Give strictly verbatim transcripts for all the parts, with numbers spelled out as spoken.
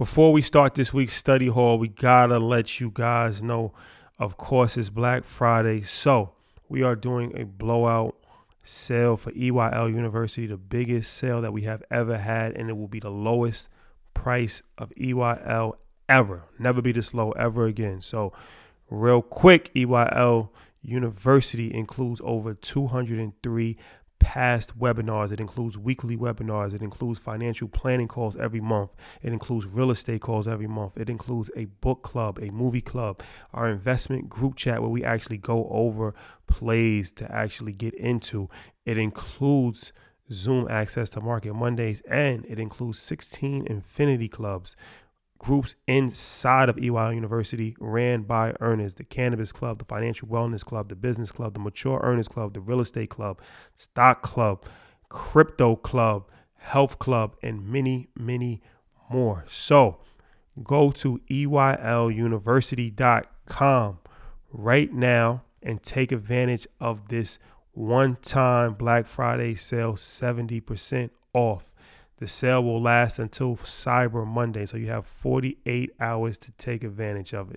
Before we start this week's study hall, we gotta let you guys know, of course, it's Black Friday. So we are doing a blowout sale for E Y L University, the biggest sale that we have ever had, and it will be the lowest price of E Y L ever. Never be this low ever again. So real quick, E Y L University includes over two hundred three past webinars. It includes weekly webinars. It includes financial planning calls every month. It includes real estate calls every month. It includes a book club, a movie club, our investment group chat where we actually go over plays to actually get into. It includes Zoom access to Market Mondays, and it includes sixteen Infinity Clubs, groups inside of E Y L University ran by earners: the Cannabis Club, the Financial Wellness Club, the Business Club, the Mature Earners Club, the Real Estate Club, Stock Club, Crypto Club, Health Club, and many, many more. So go to E Y L university dot com right now and take advantage of this one-time Black Friday sale, seventy percent off. The sale will last until Cyber Monday, so you have forty-eight hours to take advantage of it.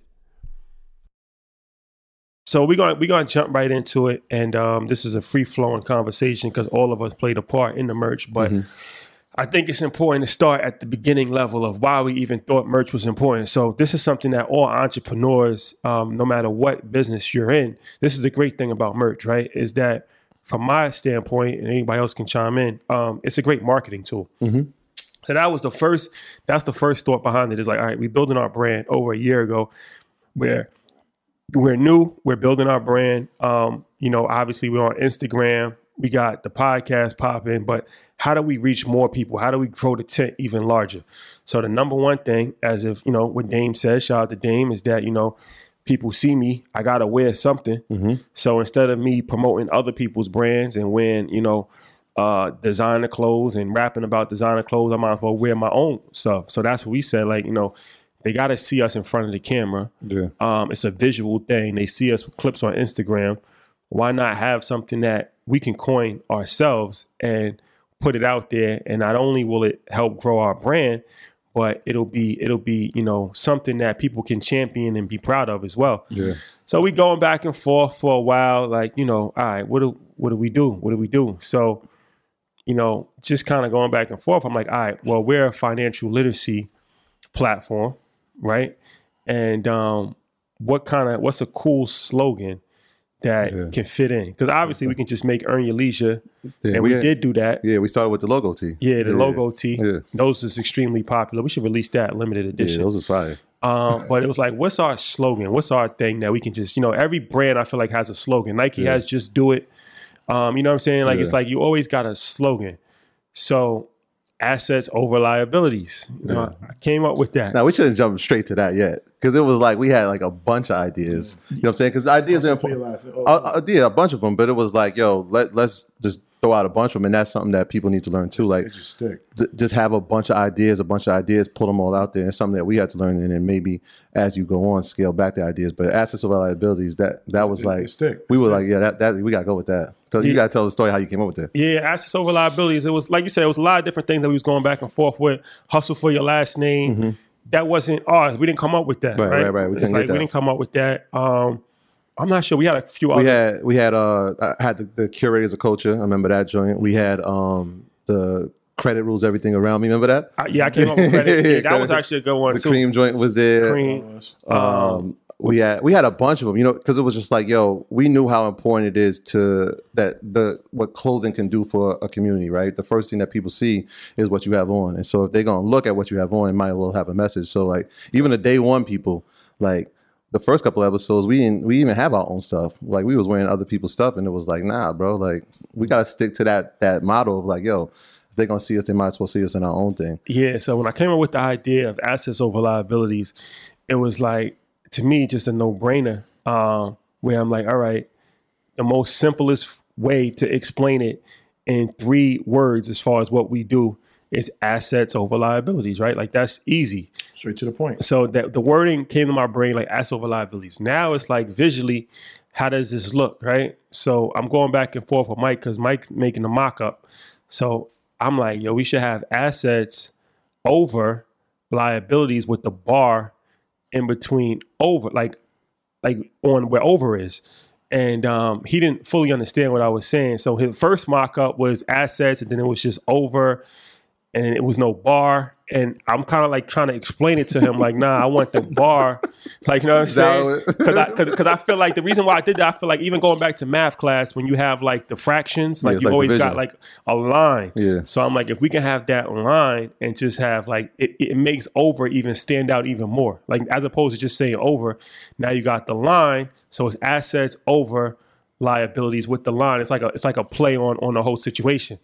So we're going we're going to jump right into it, and um, this is a free-flowing conversation because all of us played a part in the merch, but mm-hmm. I think it's important to start at the beginning level of why we even thought merch was important. So this is something that all entrepreneurs, um, no matter what business you're in, this is the great thing about merch, right, is that from my standpoint, and anybody else can chime in, um, it's a great marketing tool. Mm-hmm. So that was the first, that's the first thought behind it. Is like, all right, we're building our brand over a year ago where we're new, we're building our brand. Um, you know, obviously we're on Instagram, we got the podcast popping, but how do we reach more people? How do we grow the tent even larger? So the number one thing, as if, you know, what Dame says, shout out to Dame, is that, you know, people see me, I got to wear something. Mm-hmm. So instead of me promoting other people's brands and wearing, you know, uh, designer clothes and rapping about designer clothes, I might as well wear my own stuff. So that's what we said, like, you know, they got to see us in front of the camera. Yeah. Um, it's a visual thing. They see us with clips on Instagram. Why not have something that we can coin ourselves and put it out there? And not only will it help grow our brand, but it'll be, it'll be, you know, something that people can champion and be proud of as well. Yeah. So we going back and forth for a while, like, you know, all right, what do, what do we do? What do we do? So, you know, just kind of going back and forth. I'm like, all right, well, we're a financial literacy platform, right? And um, what kind of, what's a cool slogan that yeah. can fit in? Because obviously we can just make Earn Your Leisure, yeah, and we, we had, did do that. Yeah, we started with the logo tee. Yeah, the yeah. logo tee. Yeah. Those is extremely popular. We should release that limited edition. Yeah, those is fire. Um, but it was like, what's our slogan? What's our thing that we can just, you know, every brand I feel like has a slogan. Nike yeah. has Just Do It. Um, you know what I'm saying? Like, yeah. it's like you always got a slogan. So assets over liabilities. You know, yeah. I came up with that. Now we shouldn't jump straight to that yet, because it was like we had like a bunch of ideas. You know what I'm saying? Because ideas are important. Oh, uh, yeah, a bunch of them. But it was like, yo, let let's just throw out a bunch of them, and that's something that people need to learn too. Like, just stick. Th- just have a bunch of ideas, a bunch of ideas, pull them all out there. It's something that we had to learn, and then maybe as you go on, scale back the ideas. But assets over liabilities, that that was it, like it stick. we it were stick. like, yeah, that, that we gotta go with that. So yeah. you gotta tell the story how you came up with that. Yeah, assets over liabilities. It was like you said, it was a lot of different things that we was going back and forth with. Hustle for your last name. Mm-hmm. That wasn't ours. We didn't come up with that. Right, right, right. right. We, it's like we didn't come up with that. Um, I'm not sure. We had a few other. We had we had uh I had the, the curators of culture. I remember that joint. We had um the credit rules everything around me. Remember that? Uh, yeah, I came up with credit. Yeah, that was actually a good one the too. The cream joint was there. Cream. Um, um we had we had a bunch of them, you know, because it was just like, yo, we knew how important it is to that the what clothing can do for a community, right? The first thing that people see is what you have on, and so if they're gonna look at what you have on, it might as well have a message. So like even the day one people, like the first couple of episodes, we didn't we even have our own stuff. Like we was wearing other people's stuff, and it was like, nah, bro, like we gotta stick to that that motto of like, yo, if they're gonna see us, they might as well see us in our own thing. Yeah. So when I came up with the idea of assets over liabilities, it was like, to me, just a no-brainer, um, where I'm like, all right, the most simplest way to explain it in three words as far as what we do is assets over liabilities, right? Like that's easy. Straight to the point. So that the wording came to my brain like assets over liabilities. Now it's like visually, how does this look, right? So I'm going back and forth with Mike because Mike making the mock-up. So I'm like, yo, we should have assets over liabilities with the bar in between over, like like on where over is. And um, he didn't fully understand what I was saying. So his first mock-up was assets, and then it was just over, and it was no bar. And I'm kind of like trying to explain it to him, like, nah, I want the bar. Like, you know what I'm saying? Because I, cause, cause I feel like the reason why I did that, I feel like even going back to math class, when you have like the fractions, like yeah, you like always division. got like a line. Yeah. So I'm like, if we can have that line and just have like, it, it makes over even stand out even more. Like, as opposed to just saying over, now you got the line. So it's assets over liabilities with the line. It's like a, it's like a play on, on the whole situation.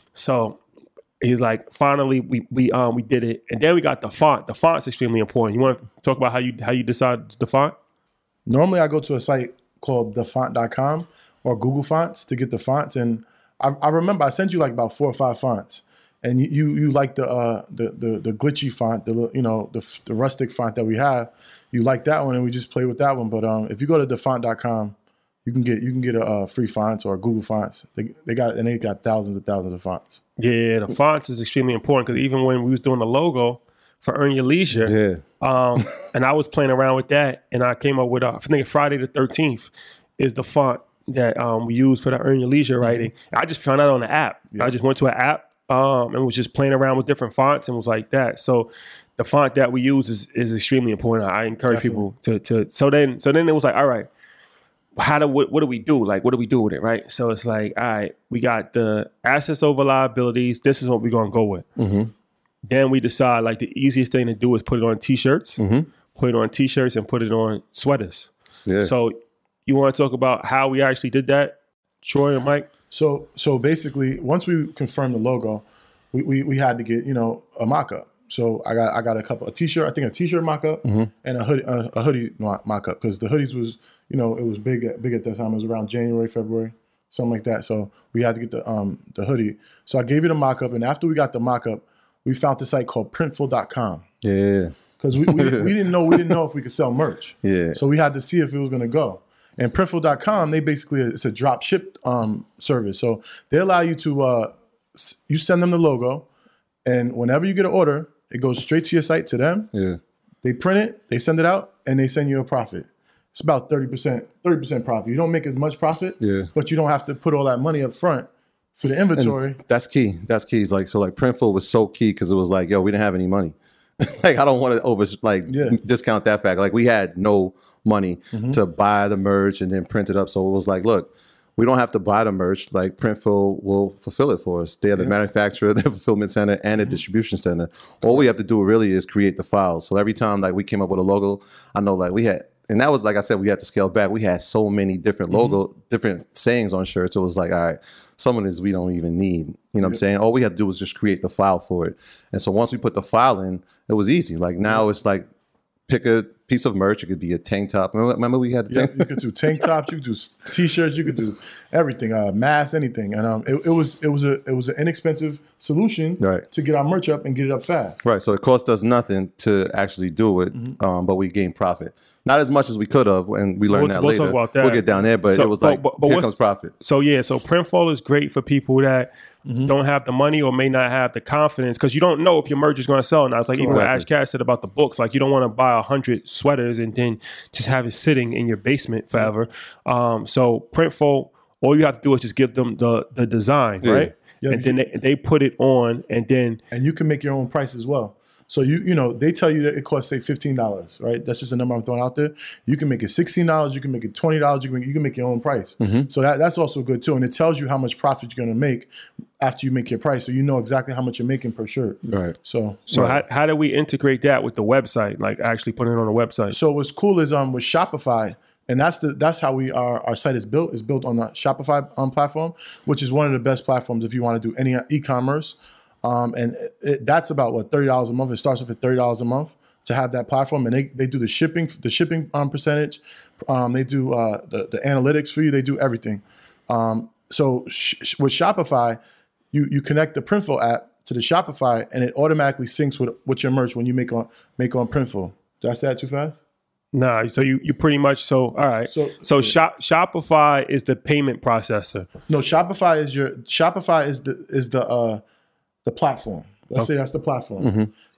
So he's like, finally, we we um we did it, and then we got the font. The font's extremely important. You want to talk about how you how you decide the font? Normally, I go to a site called the font dot com or Google Fonts to get the fonts, and I, I remember I sent you like about four or five fonts, and you you, you like the uh the, the the glitchy font, the you know the the rustic font that we have. You like that one, and we just play with that one. But um, if you go to the font dot com, you can get you can get a uh, free fonts or Google Fonts. They they got and they got thousands and thousands of fonts. Yeah, the fonts is extremely important because even when we was doing the logo for Earn Your Leisure, Yeah. um, and I was playing around with that, and I came up with uh, I think Friday the thirteenth is the font that um, we use for the Earn Your Leisure writing. I just found out on the app. Yeah. I just went to an app um, and was just playing around with different fonts and was like that. So the font that we use is is extremely important. I encourage Definitely. people to to. So then so then it was like, all right. How do what, what do we do? Like, what do we do with it, right? So it's like, all right, we got the assets over liabilities. This is what we're gonna go with. Mm-hmm. Then we decide like the easiest thing to do is put it on t-shirts, Mm-hmm. put it on t-shirts, and put it on sweaters. Yeah. So you want to talk about how we actually did that, Troy and Mike? So so basically, once we confirmed the logo, we, we, we had to get you know a mock-up. So I got I got a couple a t-shirt, I think a t-shirt mock-up Mm-hmm. and a hoodie a, a hoodie mo- mock-up because the hoodies was you know it was big at, big at that time. It was around January, February, something like that. So we had to get the um the hoodie. So I gave you the mock-up, and after we got the mock-up, we found the site called printful dot com Yeah. because we, we we didn't know we didn't know if we could sell merch. Yeah. So we had to see if it was going to go. And printful dot com, they basically it's a drop ship um, service. So they allow you to uh, s- you send them the logo, and whenever you get an order, it goes straight to your site to them. Yeah. They print it, they send it out, and they send you a profit. It's about thirty percent, thirty percent profit. You don't make as much profit, Yeah. but you don't have to put all that money up front for the inventory. That's key. That's key. It's like so like Printful was so key because it was like, yo, we didn't have any money. Like I don't want to over like Yeah. discount that fact. Like we had no money Mm-hmm. to buy the merch and then print it up. So it was like, look, we don't have to buy the merch. Like Printful will fulfill it for us. They're the manufacturer, the fulfillment center, and the distribution center. All we have to do really is create the files. So every time like we came up with a logo, I know like we had, and that was like I said, we had to scale back. We had so many different logo, different sayings on shirts. It was like, all right, some of this we don't even need. You know what I'm saying? All we had to do was just create the file for it. And so once we put the file in, it was easy. Like now it's like pick a piece of merch. It could be a tank top. Remember, remember we had the Yeah, tank? you could do tank tops, you could do t-shirts, you could do everything, uh, masks, anything, and um, it, it was it was a it was an inexpensive solution Right. to get our merch up and get it up fast. Right. So it cost us nothing to actually do it, um, but we gained profit. Not as much as we could have, and we learned We'll- that we'll later. talk about that. We'll get down there, but So- it was but- like, but- but here what's- comes profit. So yeah, so Printful is great for people that don't have the money or may not have the confidence because you don't know if your merch is going to sell. Now it's like even what Ash Exactly. Cash said about the books, like you don't want to buy a hundred sweaters and then just have it sitting in your basement forever. Um, so Printful, all you have to do is just give them the the design, right? Yeah. And then they, they put it on, and then And you can make your own price as well. So you you know they tell you that it costs say fifteen dollars, right? That's just a number I'm throwing out there. You can make it sixteen dollars, you can make it twenty dollars, you can make, you can make your own price. So that, that's also good too, and it tells you how much profit you're going to make after you make your price, so you know exactly how much you're making per shirt. Right. So so how how do we integrate that with the website? Like actually putting it on the website? So what's cool is um with Shopify, and that's the that's how we our our site is built is built on the Shopify um, platform, which is one of the best platforms if you want to do any e-commerce. Um, and it, it, that's about what thirty dollars a month. It starts off at thirty dollars a month to have that platform, and they, they do the shipping the shipping um, percentage. Um, they do uh, the the analytics for you. They do everything. Um, so sh- sh- with Shopify, you you connect the Printful app to the Shopify, and it automatically syncs with with your merch when you make on make on Printful. Did I say that too fast? Nah, so you you pretty much so all right. So- So so shop, Shopify is the payment processor. No, Shopify is your Shopify is the is the uh the platform. Let's say that's the platform.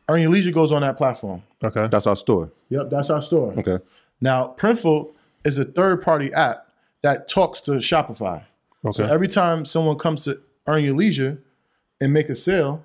Earn Your Leisure goes on that platform. Okay. That's our store. Yep, that's our store. Okay. Now, Printful is a third-party app that talks to Shopify. Okay. So every time someone comes to Earn Your Leisure and make a sale,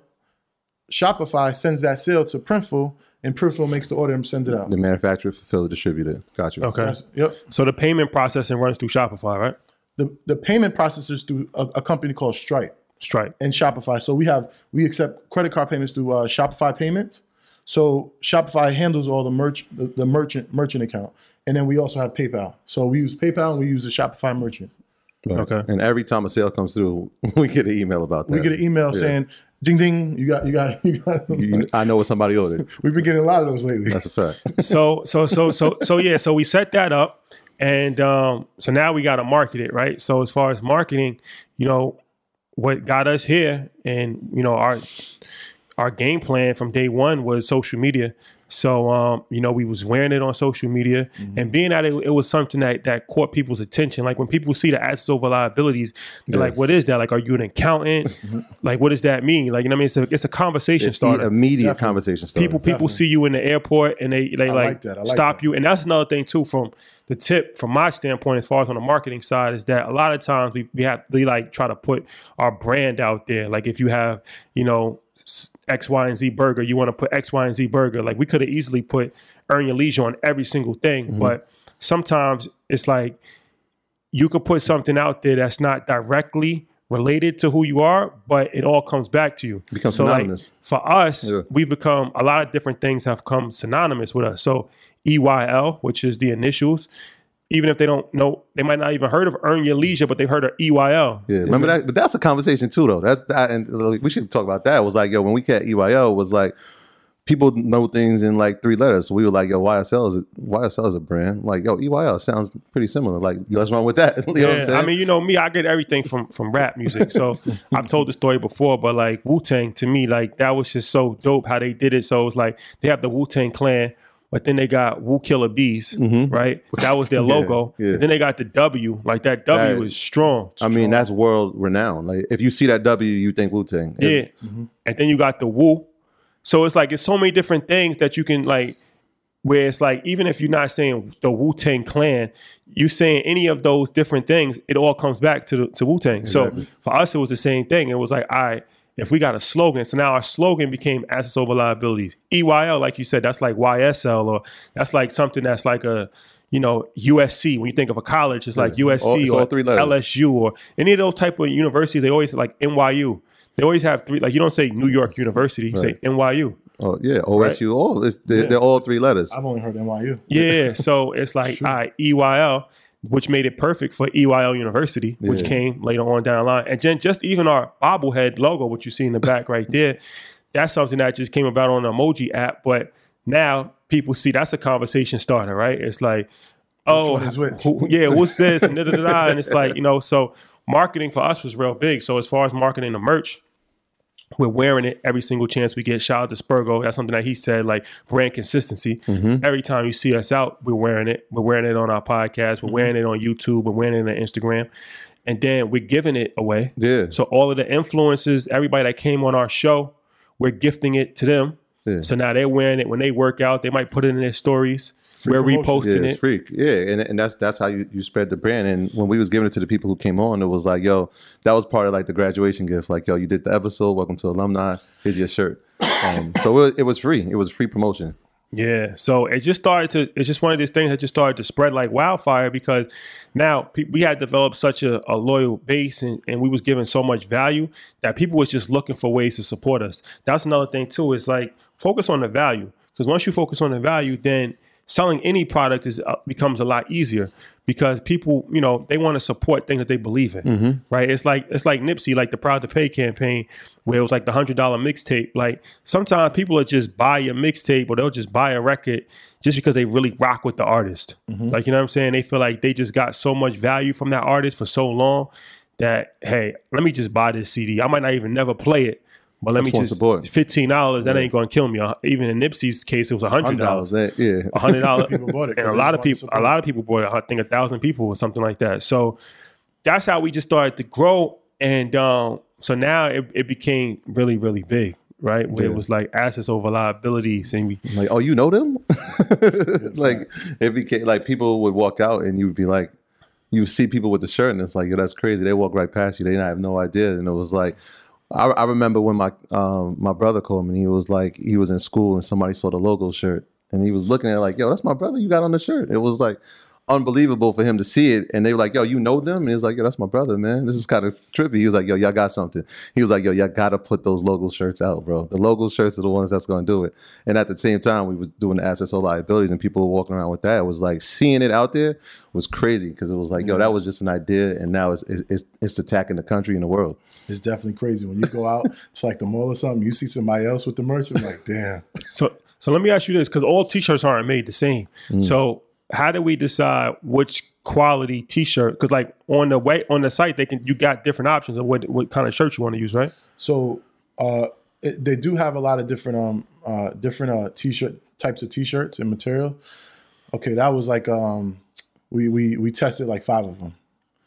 Shopify sends that sale to Printful, and Printful makes the order and sends it out. The manufacturer, fulfiller, distributor. Got you. Okay. That's- yep. So the payment processing runs through Shopify, right? The the payment processors through a, a company called Stripe Stripe. and Shopify. So we have we accept credit card payments through uh, Shopify Payments. So Shopify handles all the merch the, the merchant merchant account, and then we also have PayPal. So we use PayPal and we use the Shopify merchant. Right. Okay. And every time a sale comes through, we get an email about that. We get an email Yeah. saying, "Ding ding, you got you got you got." You- I know what somebody ordered. We've been getting a lot of those lately. That's a fact. So so so so so yeah. So we set that up, and um, so now we got to market it, right? So as far as marketing, you know, what got us here, and you know our our game plan from day one was social media. So, um, you know, we was wearing it on social media, mm-hmm. and being that it, it was something that, that caught people's attention. Like when people see the assets over liabilities, they're yeah. like, what is that? Like, are you an accountant? Like, what does that mean? Like, you know what I mean? It's a, it's a conversation It's starter. Immediate Definitely. conversation starter. People people Definitely. see you in the airport and they, they I like, like that. I like stop that. you. And that's another thing too, from the tip, from my standpoint, as far as on the marketing side, is that a lot of times we, we have, we like try to put our brand out there. Like if you have, you know, X, Y, and Z burger, you want to put X, Y, and Z burger. Like we could have easily put Earn Your Leisure on every single thing. Mm-hmm. But sometimes it's like you could put something out there that's not directly related to who you are, but it all comes back to you. It becomes so synonymous. Like for us, Yeah. we've become, a lot of different things have come synonymous with us. So E Y L, which is the initials, even if they don't know, they might not even heard of Earn Your Leisure, but they've heard of E Y L. Yeah, remember that? But that's a conversation too, though. That's that, and like, we should talk about that. It was like, yo, when we got E Y L, was like people know things in like three letters. So we were like, yo, Y S L is a, Y S L is a brand. Like, yo, E Y L sounds pretty similar. Like, what's wrong with that? You know Yeah, what I'm saying? I mean, you know me, I get everything from from rap music. So I've told the story before, but like Wu-Tang, to me, like that was just so dope how they did it. So it's like they have the Wu-Tang Clan, but then they got Wu Killer Bees, Mm-hmm. right? That was their logo. yeah. And then they got the W. Like that W That- is strong. I mean, that's world renowned. Like, if you see that W, you think Wu Tang. Yeah. Mm-hmm. And then you got the Wu. So it's like it's so many different things that you can like, where it's like, even if you're not saying the Wu-Tang Clan, you saying any of those different things, it all comes back to the, to Wu-Tang. Exactly. So for us, it was the same thing. It was like, all right, if we got a slogan, so now our slogan became assets over liabilities. E Y L, like you said, that's like Y S L, or that's like something that's like a, you know, U S C. When you think of a college, it's like U S C All- it's all or three letters. L S U or any of those type of universities. They always like N Y U. They always have three. Like you don't say New York University, you Right. say N Y U. Oh yeah, O S U. All it's, they're, they're all three letters. I've only heard N Y U. Yeah, so it's like all right, E Y L, which made it perfect for E Y L University, which Yeah. came later on down the line. And then just even our bobblehead logo, which you see in the back right there, that's something that just came about on the Emoji app. But now people see that's a conversation starter, right? It's like, oh, one is which? who- yeah, what's this? And da, da, da, da. And it's like, you know, so marketing for us was real big. So as far as marketing the merch, we're wearing it every single chance we get. Shout out to Spurgo. That's something that he said, like brand consistency. Mm-hmm. Every time you see us out, we're wearing it. We're wearing it on our podcast. We're wearing it on YouTube. We're wearing it on Instagram. And then we're giving it away. Yeah. So all of the influencers, everybody that came on our show, we're gifting it to them. Yeah. So now they're wearing it when they work out. They might put it in their stories. We're promotion. reposting Yeah, it. it's freak. Yeah, and and that's that's how you, you spread the brand. And when we was giving it to the people who came on, it was like, yo, that was part of like the graduation gift. Like, yo, you did the episode. Welcome to alumni. Here's your shirt. Um, so it was, it was free. It was free promotion. Yeah, so it just started to, it's just one of these things that just started to spread like wildfire because now pe- we had developed such a, a loyal base and, and we was giving so much value that people was just looking for ways to support us. That's another thing too, is like focus on the value, because once you focus on the value, then selling any product is uh, becomes a lot easier because people, you know, they want to support things that they believe in, Mm-hmm. right? It's like it's like Nipsey, like the Proud to Pay campaign, where it was like the hundred dollar mixtape. Like sometimes people will just buy a mixtape or they'll just buy a record just because they really rock with the artist. Mm-hmm. Like, you know what I'm saying? They feel like they just got so much value from that artist for so long that, hey, let me just buy this C D. I might not even never play it, but let Just me want just support. fifteen dollars. That ain't going to kill me. Uh, Even in Nipsey's case, it was a hundred dollars. Dollars. Yeah. A hundred dollars, People bought it 'cause and a they lot just of wanted people, support. a lot of people bought it. I think a thousand people or something like that. So that's how we just started to grow, and um, so now it, it became really, really big, right? Where Yeah. it was like assets over liabilities, and we, Like, oh, you know them? Like, it became like people would walk out and you would be like, you see people with the shirt and it's like, yo, that's crazy. They walk right past you. They have no idea. And it was like, I, I remember when my um, my brother called me and he was like, he was in school and somebody saw the logo shirt and he was looking at it like, yo, that's my brother you got on the shirt. It was like unbelievable for him to see it. And they were like, yo, you know them? And he was like, yo, that's my brother, man. This is kind of trippy. He was like, yo, y'all got something. He was like, yo, y'all got to put those logo shirts out, bro. The logo shirts are the ones that's going to do it. And at the same time, we was doing the assets or liabilities and people were walking around with that. It was like seeing it out there was crazy because it was like, yo, that was just an idea. And now it's, it's, it's attacking the country and the world. It's definitely crazy. When you go out, it's like the mall or something, you see somebody else with the merch, you're like, damn. so so let me ask you this, because all T-shirts aren't made the same. Mm. So how do we decide which quality T-shirt? Because like on the way on the site, they can you got different options of what what kind of shirt you want to use, right? So uh, it, they do have a lot of different um uh, different uh, T-shirt types of T-shirts and material. Okay, that was like um we we we tested like five of them,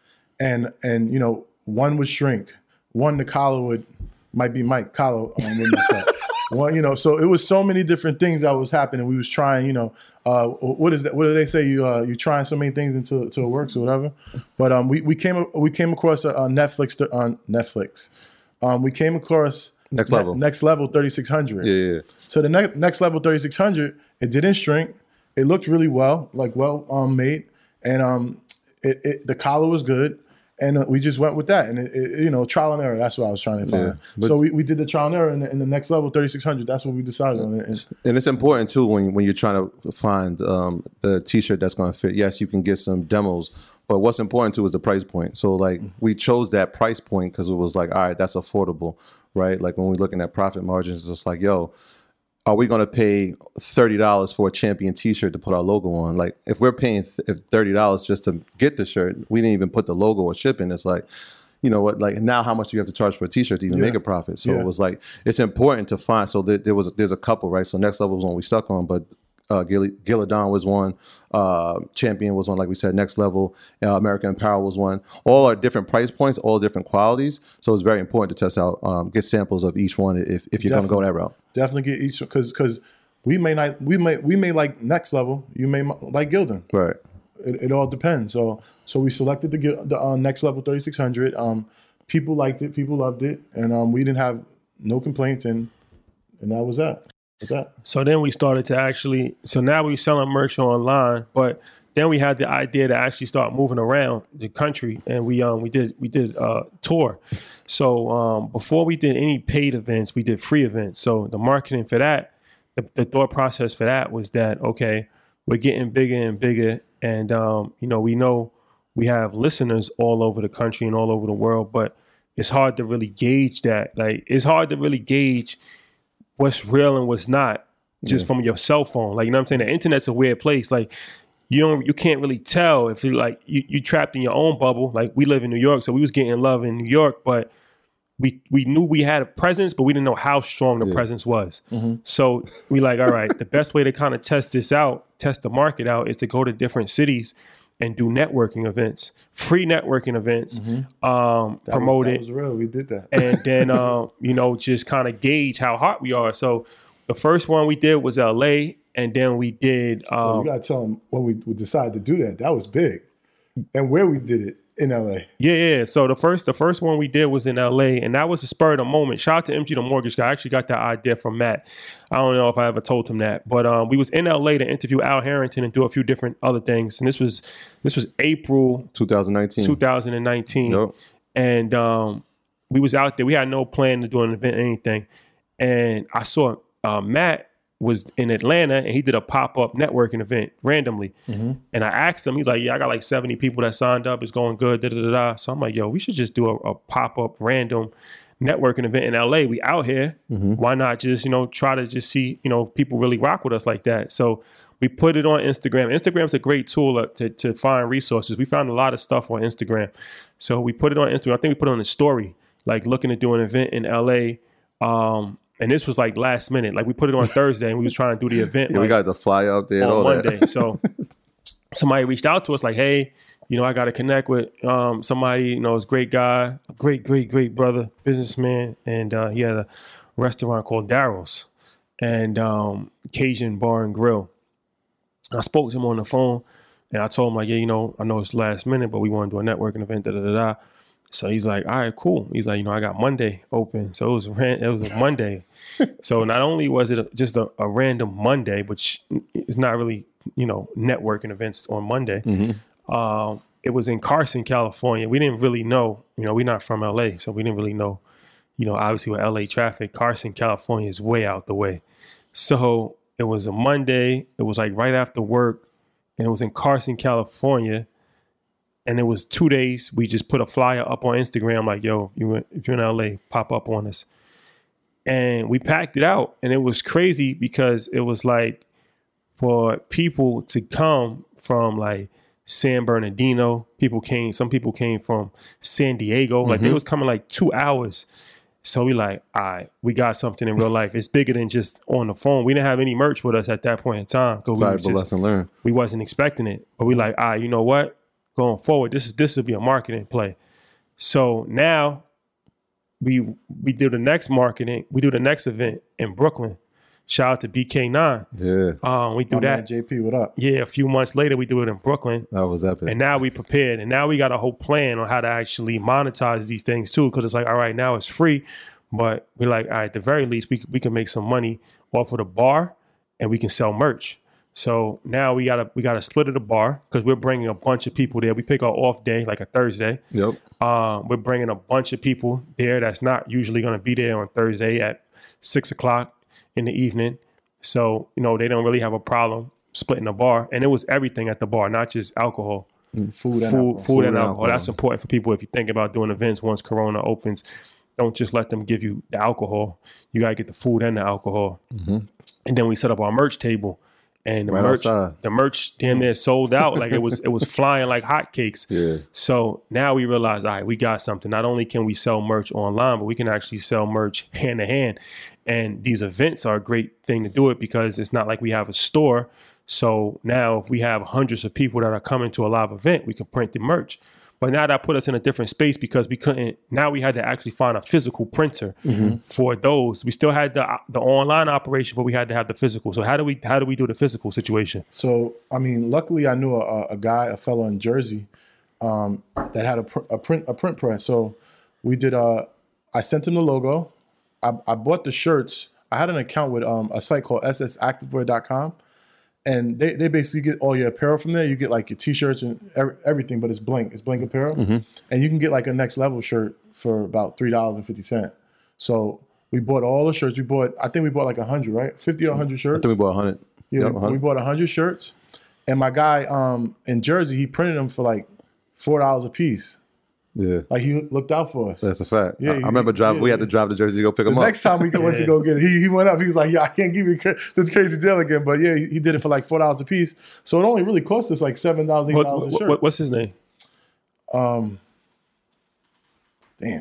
and and you know one would shrink, one the collar would might be Mike collar um, would mess up. One, you know, so it was so many different things that was happening. We was trying, you know, uh, what is that? What do they say? You uh, you trying so many things until until it works or whatever. But um, we we came we came across a, a Netflix on Netflix. Um, we came across Next ne- Level. Next Level thirty-six hundred. Yeah, yeah. So the ne- Next Level thirty-six hundred, it didn't shrink. It looked really well, like well um, made, and um, it, it the collar was good. And uh, we just went with that. And, it, it, you know, trial and error, that's what I was trying to find. Yeah, but- so we, we did the trial and error in the, in the Next Level thirty-six hundred. That's what we decided on. And, And it's important too when when you're trying to find um, the T-shirt that's going to fit. Yes, you can get some demos, but what's important too is the price point. So like we chose that price point because it was like, all right, that's affordable, right? Like when we're looking at profit margins, it's just like, yo, are we going to pay thirty dollars for a Champion T-shirt to put our logo on? Like if we're paying th- thirty dollars just to get the shirt, we didn't even put the logo or shipping. It's like, you know what, like now how much do you have to charge for a T-shirt to even Yeah. make a profit? So Yeah. it was like, it's important to find. So there, there was, there's a couple, right? So Next Level was one we stuck on, but uh, Gil- Gilladon was one, uh, Champion was one, like we said, Next Level, uh, American Apparel was one. All are different price points, all different qualities. So it's very important to test out, um, get samples of each one if, if you're going to go that route. definitely get each, because because we may not, we may we may like Next Level, you may m- like Gildan. Right. It, it all depends. So so we selected the, Gil- the uh, Next Level thirty-six hundred. Um, people liked it, people loved it, and um, we didn't have no complaints, and and that was that. With that. So then we started to actually, so now we're selling merch online, but then we had the idea to actually start moving around the country, and we um we did we did a tour. So um before we did any paid events, we did free events. So the marketing for that, the, the thought process for that was that, okay, we're getting bigger and bigger, and um you know we know we have listeners all over the country and all over the world, but it's hard to really gauge that. Like it's hard to really gauge what's real and what's not just yeah. from your cell phone. Like, you know what I'm saying? The internet's a weird place. Like you don't, you can't really tell if you like, you, you trapped in your own bubble. Like we live in New York, so we was getting love in New York, but we, we knew we had a presence, but we didn't know how strong the yeah. presence was. Mm-hmm. So we like, all right, the best way to kind of test this out, test the market out is to go to different cities and do networking events, free networking events, mm-hmm. um, that promote was, it. That was real. We did that. And then, uh, you know, just kind of gauge how hot we are. So the first one we did was L A, and then we did. Um, well, you got to tell them when we, we decided to do that, that was big. And where we did it in L A. Yeah, yeah. So the first the first one we did was in L A, and that was the spur of the moment. Shout out to M G the Mortgage Guy. I actually got that idea from Matt. I don't know if I ever told him that, but um, we was in L A to interview Al Harrington and do a few different other things. And this was this was April twenty nineteen. twenty nineteen, yep. And um, we was out there. We had no plan to do an event or anything. And I saw uh, Matt was in Atlanta, and he did a pop-up networking event randomly. Mm-hmm. And I asked him, he's like, yeah, I got like seventy people that signed up. It's going good, da da da da. So I'm like, yo, we should just do a, a pop-up random networking event in L A. We out here. Mm-hmm. Why not just, you know, try to just see, you know, people really rock with us like that. So we put it on Instagram. Instagram's a great tool to, to find resources. We found a lot of stuff on Instagram. So we put it on Instagram. I think we put it on the story, like looking to do an event in L A. Um, And this was like last minute. Like we put it on Thursday and we was trying to do the event. Yeah, like, we got the flyer up there on all Monday. That. So somebody reached out to us like, hey, you know, I got to connect with um, somebody, you know, it's a great guy, great, great, great brother, businessman. And uh, he had a restaurant called Daryl's and um, Cajun Bar and Grill. And I spoke to him on the phone, and I told him like, yeah, you know, I know it's last minute, but we want to do a networking event, da da da da. So he's like, all right, cool. He's like, you know, I got Monday open. So it was ran- it was a Monday. So not only was it a, just a, a random Monday, which is not really, you know, networking events on Monday. Mm-hmm. Uh, it was in Carson, California. We didn't really know, you know, we're not from L A, so we didn't really know, you know, obviously with L A traffic, Carson, California is way out the way. So it was a Monday. It was like right after work, and it was in Carson, California. And it was two days. We just put a flyer up on Instagram like, yo, you if you're in L A, pop up on us. And we packed it out. And it was crazy because it was like for people to come from like San Bernardino. People came, some people came from San Diego. Like mm-hmm. they was coming like two hours. So we like, all right, we got something in real life. It's bigger than just on the phone. We didn't have any merch with us at that point in time. We was just, lesson learned. We wasn't expecting it. But we like, all right, you know what? Going forward, this is this will be a marketing play. So now we we do the next marketing, we do the next event in Brooklyn. Shout out to B K nine. Yeah. Um, we do My that. man J P, what up? Yeah, a few months later we do it in Brooklyn. That was epic. And now we prepared. And now we got a whole plan on how to actually monetize these things too. Cause it's like, all right, now it's free. But we're like, all right, at the very least, we we can make some money off of the bar and we can sell merch. So now we gotta we gotta split at the bar because we're bringing a bunch of people there. We pick our off day, like a Thursday. Yep. Um, we're bringing a bunch of people there that's not usually going to be there on Thursday at six o'clock in the evening. So you know they don't really have a problem splitting the bar, and it was everything at the bar, not just alcohol. Mm, food and food, alcohol. Food, Food and and alcohol. alcohol. That's important for people if you think about doing events once Corona opens. Don't just let them give you the alcohol. You got to get the food and the alcohol. Mm-hmm. And then we set up our merch table. And the right merch, outside. the merch damn near sold out. Like it was, it was flying like hotcakes. Yeah. So now we realize, all right, we got something. Not only can we sell merch online, but we can actually sell merch hand to hand. And these events are a great thing to do it because it's not like we have a store. So now if we have hundreds of people that are coming to a live event, we can print the merch. But now that put us in a different space because we couldn't, now we had to actually find a physical printer mm-hmm. for those. We still had the the online operation, but we had to have the physical. So how do we how do we do the physical situation? So, I mean, luckily I knew a, a guy, a fellow in Jersey um, that had a, pr- a print a print press. So we did, uh, I sent him the logo. I, I bought the shirts. I had an account with um, a site called S S activewear dot com. And they, they basically get all your apparel from there. You get like your T-shirts and every, everything, but it's blank. It's blank apparel. Mm-hmm. And you can get like a next level shirt for about three dollars and fifty cents. So we bought all the shirts. We bought, I think we bought like one hundred, right? fifty or one hundred shirts. I think we bought one hundred. Yeah, yep, we, one hundred. we bought one hundred shirts. And my guy um, in Jersey, he printed them for like four dollars a piece. Yeah. Like he looked out for us. That's a fact. Yeah, I, he, I remember driving, yeah, we had yeah. to drive to Jersey to go pick the them up. Next time we went yeah. to go get it, he, he went up. He was like, yeah, I can't give you this crazy deal again. But yeah, he, he did it for like four dollars a piece. So it only really cost us like seven dollars, eight dollars What, a shirt. what, what's his name? Um, damn.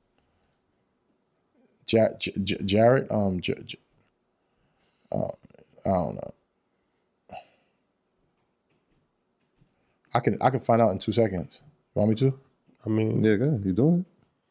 Jar- J- J- Jared? Um, J- J- uh, I don't know. I can I can find out in two seconds. You want me to? I mean, Yeah, good. You doing it?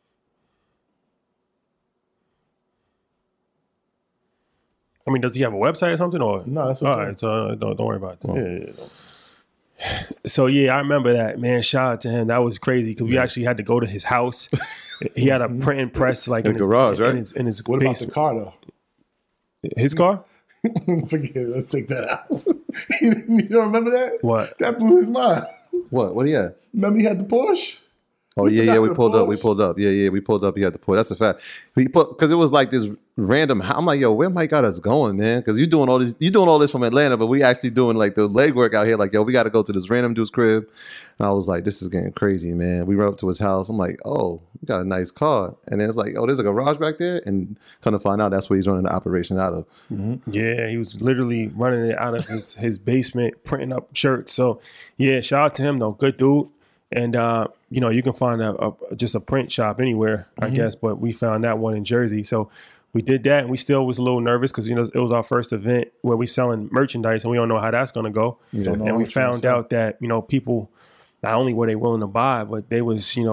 I mean, does he have a website or something? Or No, that's all okay. right. So uh, don't don't worry about that. Yeah, yeah, yeah. So yeah, I remember that, man. Shout out to him. That was crazy because we actually had to go to his house. He had a printing press like In in, the his garage, in right? his, in his What about the basement. car though? His car? Forget it. Let's take that out. You don't remember that? What? That blew his mind. What? What do you have? Remember he had the Porsche? Oh We yeah, forgot yeah. We the pulled up. We Porsche. pulled up. Yeah, yeah. We pulled up. He had the Porsche. That's a fact. He put because it was like this random. I'm like, yo, where Mike got us going, man? Because you doing all this. You doing all this from Atlanta, but we actually doing like the legwork out here. Like, yo, we got to go to this random dude's crib. And I was like, this is getting crazy, man. We rode up to his house. I'm like, oh, we got a nice car. And then it's like, oh, there's a garage back there. And kind of find out that's where he's running the operation out of. Yeah, he was literally running it out of his, his basement, printing up shirts. So yeah, shout out to him though. Good dude. And uh, you know, you can find a, a just a print shop anywhere, I Mm-hmm. guess. But we found that one in Jersey. So we did that, and we still was a little nervous because you know it was our first event where we selling merchandise, and we don't know how that's going to go. Don't know And how we much you're gonna found sell. out that you know people not only were they willing to buy, but they was you know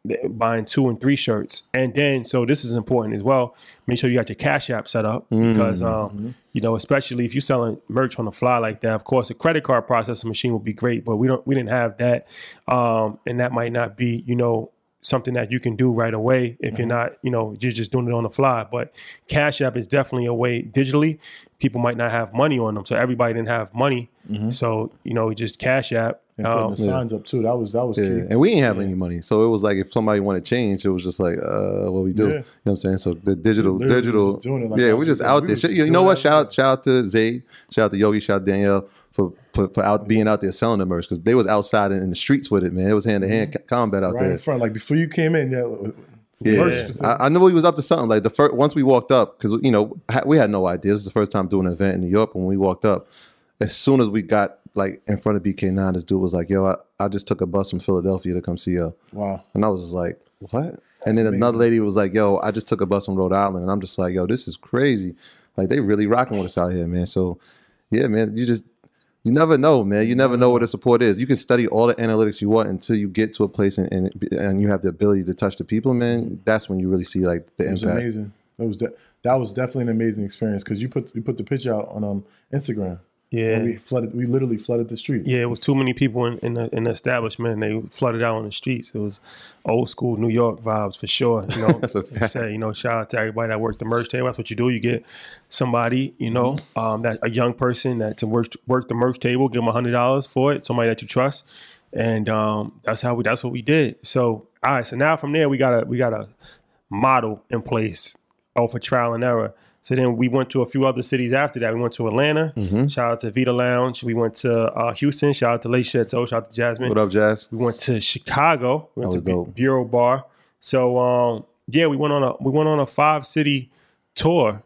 buying two and three shirts. And then, so this is important as well. Make sure you got your Cash App set up because, um, mm-hmm. you know, especially if you're selling merch on the fly like that, of course, a credit card processing machine would be great, but we don't, we didn't have that. Um, and that might not be, you know, something that you can do right away if mm-hmm. you're not, you know, you're just doing it on the fly. But Cash App is definitely a way digitally. People might not have money on them. So everybody didn't have money. Mm-hmm. So, you know, just Cash App. And putting um, the signs yeah. up too. That was that was yeah. key. And we didn't have yeah. any money. So it was like if somebody wanted to change, it was just like, uh, what we do. Yeah. You know what I'm saying? So the digital, digital. Like yeah, we're just out we there. Just you know what? Shout out, shout out to Zayd, shout out to Yogi, shout out to Danielle for for, for out being out there selling the merch because they was outside in, in the streets with it, man. It was hand to hand combat out right there. Right in front. Like before you came in, yeah. Yeah, I, I knew he was up to something. Like the first, once we walked up, because you know we had no idea. This is the first time doing an event in New York. When we walked up, as soon as we got like in front of B K nine, this dude was like, "Yo, I, I just took a bus from Philadelphia to come see you." Wow! And I was just like, "What?" And then Amazing. Another lady was like, "Yo, I just took a bus from Rhode Island," and I'm just like, "Yo, this is crazy." Like they really rocking with us out here, man. So yeah, man, you just. You never know, man. You never know what the support is. You can study all the analytics you want until you get to a place and and, and you have the ability to touch the people, man. That's when you really see like the impact. It was amazing. It was de- that was definitely an amazing experience because you put you put the picture out on um, Instagram. Yeah, we flooded. We literally flooded the street. Yeah, it was too many people in, in, the, in the establishment. And they flooded out on the streets. It was old school New York vibes for sure. You know, that's a fact. Say, you know, shout out to everybody that worked the merch table. That's what you do. You get somebody, you know, mm-hmm. um, that a young person that to work work the merch table, give them a hundred dollars for it. Somebody that you trust, and um, that's how we. That's what we did. So all right. So now from there, we got a we got a model in place. Oh, for trial and error. So then we went to a few other cities after that. We went to Atlanta. Mm-hmm. Shout out to Vita Lounge. We went to uh, Houston. Shout out to Late Chateau. Shout out to Jasmine. What up, Jazz? We went to Chicago. We went that to was dope. Bureau Bar. So um, yeah, we went on a we went on a five city tour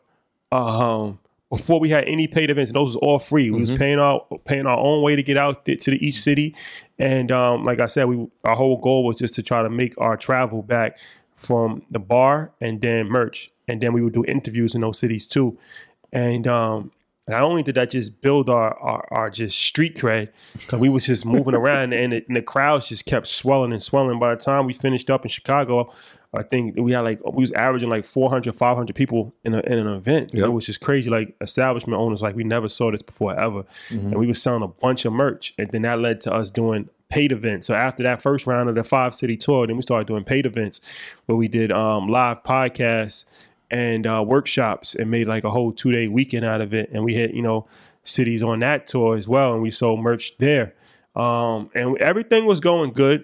um, before we had any paid events. And those was all free. We mm-hmm. was paying our paying our own way to get out th- to the each city. And um, like I said, we our whole goal was just to try to make our travel back from the bar and then merch. And then we would do interviews in those cities too. And um, not only did that just build our our, our just street cred, because we was just moving around and, it, and the crowds just kept swelling and swelling. By the time we finished up in Chicago, I think we had like, we was averaging like four hundred, five hundred people in, a, in an event. Yep. It was just crazy. Like establishment owners, like we never saw this before ever. Mm-hmm. And we was selling a bunch of merch. And then that led to us doing paid events. So after that first round of the five city tour, then we started doing paid events where we did um, live podcasts and uh, workshops and made like a whole two day weekend out of it. And we hit, you know, cities on that tour as well. And we sold merch there. Um, and everything was going good.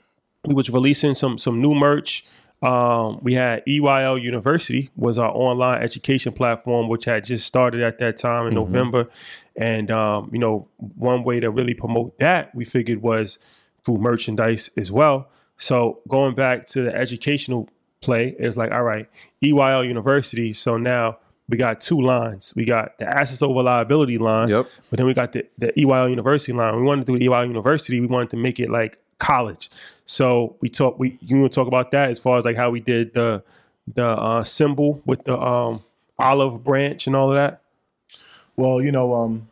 We was releasing some, some new merch. Um, we had E Y L University was our online education platform, which had just started at that time in mm-hmm. November. And, um, you know, one way to really promote that we figured was through merchandise as well. So going back to the educational play, it's like, all right, E Y L University. So now we got two lines. We got the assets over liability line, yep. but then we got the, the E Y L University line. We wanted to do E Y L University. We wanted to make it like college. So we talk. We you want to talk about that as far as like how we did the the uh, symbol with the um, olive branch and all of that. Well, you know, um,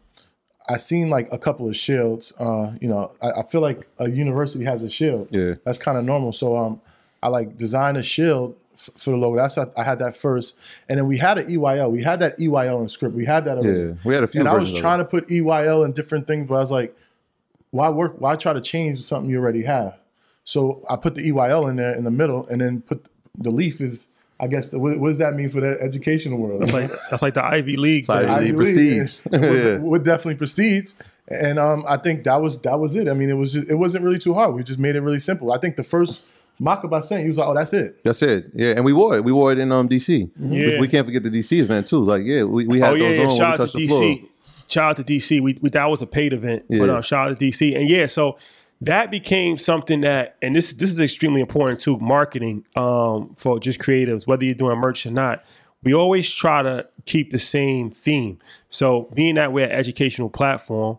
I seen like a couple of shields. Uh, you know, I, I feel like a university has a shield. Yeah, that's kind of normal. So um. I like designed a shield f- for the logo. That's I had that first, and then we had an E Y L. We had that E Y L in script. We had that already. Yeah, we had a few. And I was trying to put E Y L in different things, but I was like, why work? Why try to change something you already have? So I put the E Y L in there in the middle, and then put the leaf is. I guess the, what, what does that mean for the educational world? That's like that's like the Ivy League. The Ivy League prestige. With, with definitely prestige, and um, I think that was that was it. I mean, it was just, it wasn't really too hard. We just made it really simple. I think the first. Makaba sent, he was like, oh, that's it. That's it. Yeah, and we wore it. We wore it in um D C. Yeah. We, we can't forget the D C event too. Like, yeah, we, we had oh, yeah, those yeah. on Shout when we out to touched the D C. floor. Shout out to D C. We, we that was a paid event. Yeah. But uh, shout out to D C. And yeah, so that became something that, and this this is extremely important too, marketing um, for just creatives, whether you're doing merch or not. We always try to keep the same theme. So being that we're an educational platform,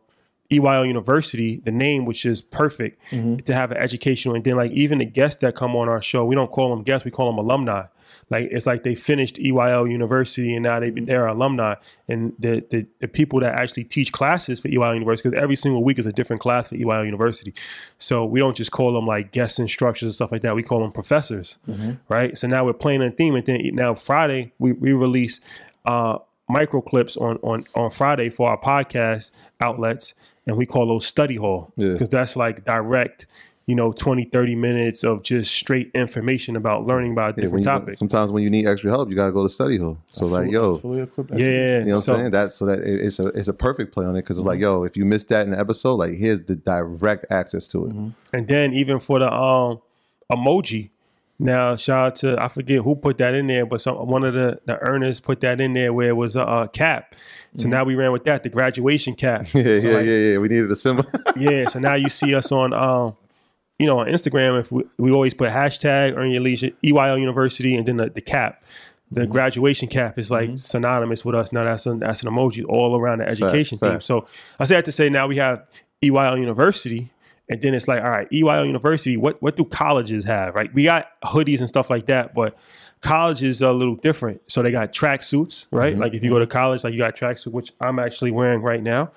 E Y L University, the name, which is perfect mm-hmm. to have an educational. And then like even the guests that come on our show, we don't call them guests, we call them alumni. Like it's like they finished E Y L University and now they've been they're alumni. And the, the the people that actually teach classes for E Y L University, because every single week is a different class for E Y L University. So we don't just call them like guest instructors and stuff like that. We call them professors, mm-hmm. right? So now we're playing a theme. And then now Friday, we, we release uh, micro clips on, on, on Friday for our podcast outlets. And we call those study hall because yeah. that's like direct, you know, twenty, thirty minutes of just straight information about learning about yeah, different you, topics. Sometimes when you need extra help, you got to go to study hall. So I like, fully, yo, fully equipped yeah. You know what so, I'm saying? That's so that it, it's a it's a perfect play on it because it's mm-hmm. like, yo, if you missed that in the episode, like here's the direct access to it. Mm-hmm. And then even for the um emoji, now shout out to, I forget who put that in there, but some one of the, the earners put that in there where it was a, a cap. So mm-hmm. now we ran with that, the graduation cap. Yeah, so yeah, like, yeah, yeah. We needed a symbol. yeah, so now you see us on, um, you know, on Instagram. If we, we always put hashtag Earn Your Leisure, E Y L University, and then the, the cap. The mm-hmm. graduation cap is like mm-hmm. synonymous with us. Now that's an, that's an emoji all around the education fact, theme. Fact. So I say that to say now we have E Y L University. And then it's like, all right, E Y L University, what what do colleges have, right? We got hoodies and stuff like that, but colleges are a little different. So they got track suits, right? Mm-hmm. Like if you go to college, like you got track suit, which I'm actually wearing right now.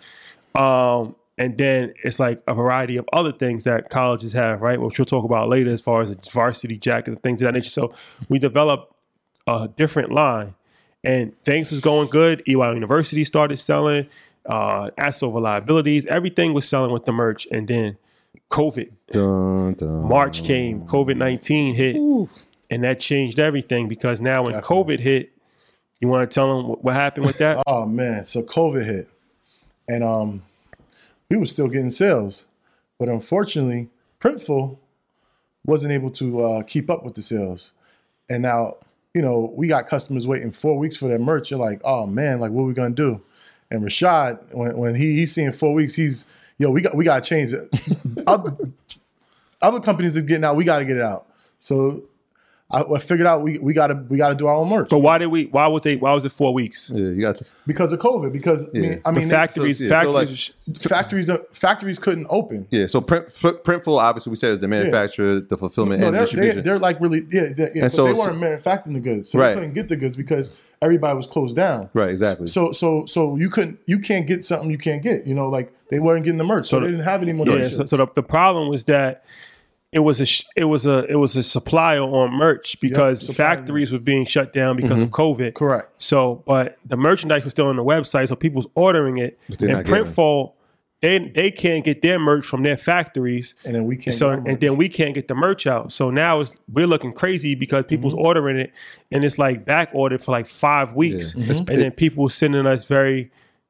Um, and then it's like a variety of other things that colleges have, right? Which we'll talk about later as far as the varsity jackets and things of that nature. So we developed a different line and things was going good. E Y L University started selling, uh, asset over liabilities. Everything was selling with the merch. And then COVID, dun, dun. March came, COVID nineteen hit, Ooh. And that changed everything because now when Definitely. COVID hit, you want to tell them what happened with that? Oh man, so COVID hit, and um, we were still getting sales, but unfortunately, Printful wasn't able to uh, keep up with the sales, and now you know we got customers waiting four weeks for their merch. You're like, oh man, like what are we gonna do? And Rashad, when when he he's seeing four weeks, he's Yo, we got we got to change it. other, other companies are getting out. We got to get it out. So I, I figured out we we got to we got to do our own merch. So why did we? Why was they? Why was it four weeks? Yeah, you got to because of COVID. Because yeah. I mean, I mean the factories, so, factories, so like, factories, uh, factories couldn't open. Yeah. So print, Printful, obviously, we said is the manufacturer, yeah. the fulfillment, no, and they're, distribution. They, they're like really, yeah, they're, yeah. And so, so they weren't manufacturing the goods, so right. they couldn't get the goods because everybody was closed down. Right. Exactly. So, so, so you couldn't, you can't get something you can't get. You know, like they weren't getting the merch, so, so they didn't have any more. Yeah. So, so the, the problem was that. It was a it was a it was a supplier on merch because yep, factories were being shut down because mm-hmm. of COVID. Correct. So, but the merchandise was still on the website, so people was ordering it. And Printful, they they can't get their merch from their factories, and then we can't. So and then we can't get the merch out. So now it's we're looking crazy because people's mm-hmm. ordering it, and it's like back ordered for like five weeks, yeah. mm-hmm. and then people sending us very.